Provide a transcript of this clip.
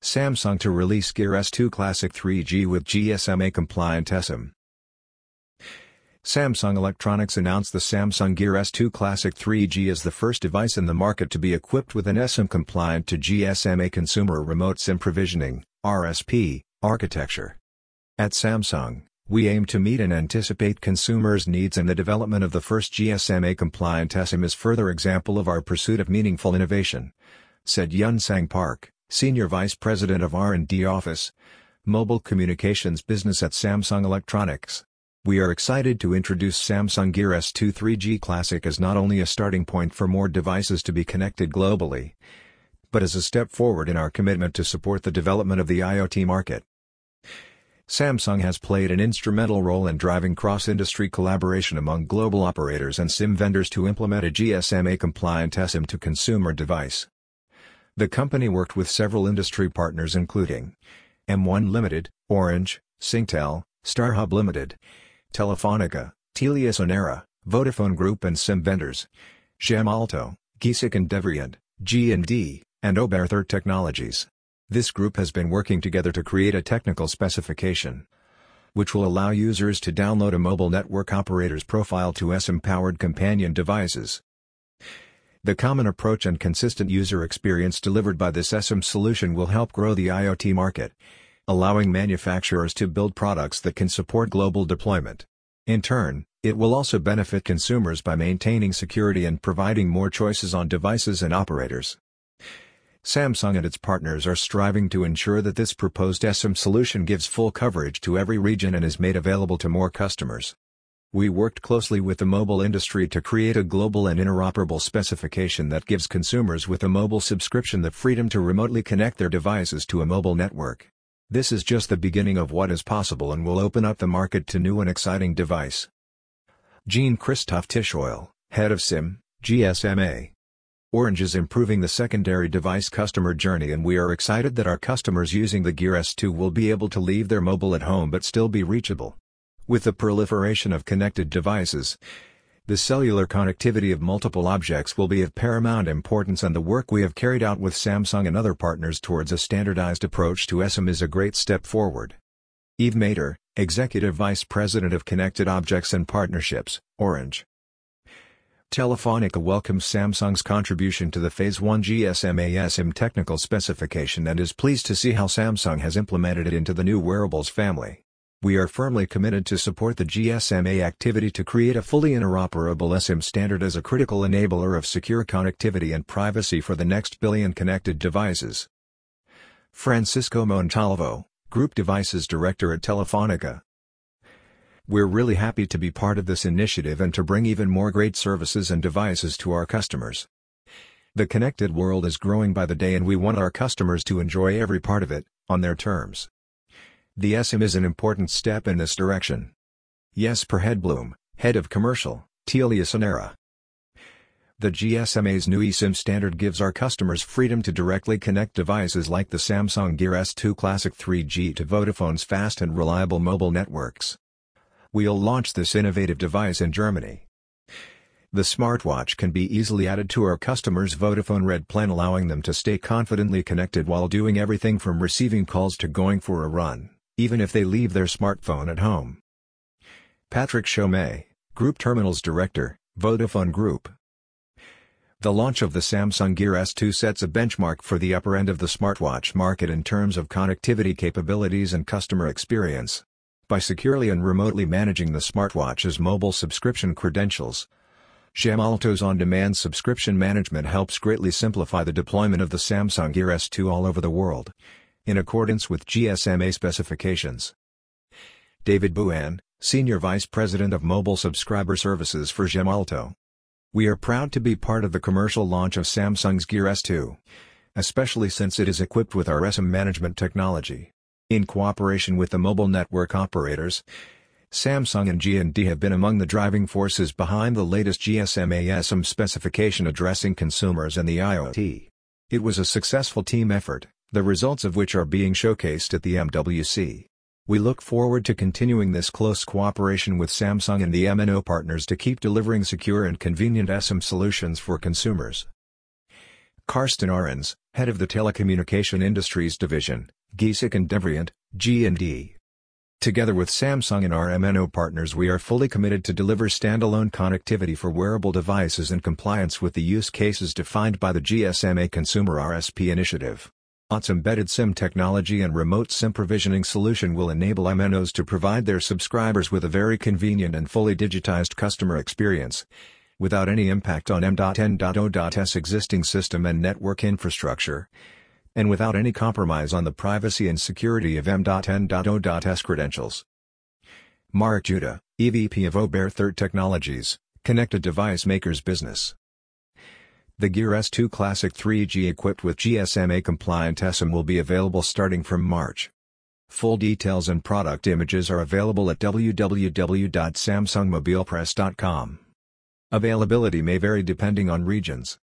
Samsung to release Gear S2 Classic 3G with GSMA-compliant eSIM. Samsung Electronics announced the Samsung Gear S2 Classic 3G as the first device in the market to be equipped with an eSIM compliant to GSMA Consumer Remote SIM Provisioning (RSP) architecture. At Samsung, we aim to meet and anticipate consumers' needs, and the development of the first GSMA-compliant eSIM is further example of our pursuit of meaningful innovation, said Yunsang Park, Senior Vice President of R&D Office, Mobile Communications Business at Samsung Electronics. We are excited to introduce Samsung Gear S2 3G Classic as not only a starting point for more devices to be connected globally, but as a step forward in our commitment to support the development of the IoT market. Samsung has played an instrumental role in driving cross-industry collaboration among global operators and SIM vendors to implement a GSMA-compliant eSIM to consumer device. The company worked with several industry partners including M1 Limited, Orange, Singtel, StarHub Limited, Telefonica, Telia Sonera, Vodafone Group and SIM vendors, Gemalto, Geesic and Devrient, G&D, and Oberthur Technologies. This group has been working together to create a technical specification, which will allow users to download a mobile network operator's profile to eSIM-powered companion devices. The common approach and consistent user experience delivered by this eSIM solution will help grow the IoT market, allowing manufacturers to build products that can support global deployment. In turn, it will also benefit consumers by maintaining security and providing more choices on devices and operators. Samsung and its partners are striving to ensure that this proposed eSIM solution gives full coverage to every region and is made available to more customers. We worked closely with the mobile industry to create a global and interoperable specification that gives consumers with a mobile subscription the freedom to remotely connect their devices to a mobile network. This is just the beginning of what is possible and will open up the market to new and exciting device. Jean-Christophe Tichoil, Head of SIM, GSMA. Orange is improving the secondary device customer journey, and we are excited that our customers using the Gear S2 will be able to leave their mobile at home but still be reachable. With the proliferation of connected devices, the cellular connectivity of multiple objects will be of paramount importance, and the work we have carried out with Samsung and other partners towards a standardized approach to eSIM is a great step forward. Yves Mater, Executive Vice President of Connected Objects and Partnerships, Orange. Telefonica welcomes Samsung's contribution to the Phase 1 GSMA eSIM technical specification and is pleased to see how Samsung has implemented it into the new wearables family. We are firmly committed to support the GSMA activity to create a fully interoperable eSIM standard as a critical enabler of secure connectivity and privacy for the next billion connected devices. Francisco Montalvo, Group Devices Director at Telefonica. We're really happy to be part of this initiative and to bring even more great services and devices to our customers. The connected world is growing by the day, and we want our customers to enjoy every part of it, on their terms. The eSIM is an important step in this direction. Jesper Hedblom, Head of Commercial, Telia Sonera. The GSMA's new eSIM standard gives our customers freedom to directly connect devices like the Samsung Gear S2 Classic 3G to Vodafone's fast and reliable mobile networks. We'll launch this innovative device in Germany. The smartwatch can be easily added to our customers' Vodafone Red plan, allowing them to stay confidently connected while doing everything from receiving calls to going for a run, even if they leave their smartphone at home. Patrick Chaumet, Group Terminals Director, Vodafone Group. The launch of the Samsung Gear S2 sets a benchmark for the upper end of the smartwatch market in terms of connectivity capabilities and customer experience. By securely and remotely managing the smartwatch's mobile subscription credentials, Gemalto's on-demand subscription management helps greatly simplify the deployment of the Samsung Gear S2 all over the world, in accordance with GSMA specifications. David Bouhan, Senior Vice President of Mobile Subscriber Services for Gemalto. We are proud to be part of the commercial launch of Samsung's Gear S2, especially since it is equipped with our eSIM management technology. In cooperation with the mobile network operators, Samsung and G&D have been among the driving forces behind the latest GSMA eSIM specification addressing consumers and the IoT. It was a successful team effort, the results of which are being showcased at the MWC. We look forward to continuing this close cooperation with Samsung and the MNO partners to keep delivering secure and convenient eSIM solutions for consumers. Karsten Ahrens, head of the Telecommunication Industries Division, Giesecke and Devrient, G&D. Together with Samsung and our MNO partners, we are fully committed to deliver standalone connectivity for wearable devices in compliance with the use cases defined by the GSMA Consumer RSP initiative. OT's embedded SIM technology and remote SIM provisioning solution will enable MNOs to provide their subscribers with a very convenient and fully digitized customer experience, without any impact on M.N.O.'s existing system and network infrastructure, and without any compromise on the privacy and security of M.N.O.'s credentials. Marek Juda, EVP of Obear Third Technologies, Connected Device Makers Business. The Gear S2 Classic 3G equipped with GSMA-compliant eSIM will be available starting from March. Full details and product images are available at www.samsungmobilepress.com. Availability may vary depending on regions.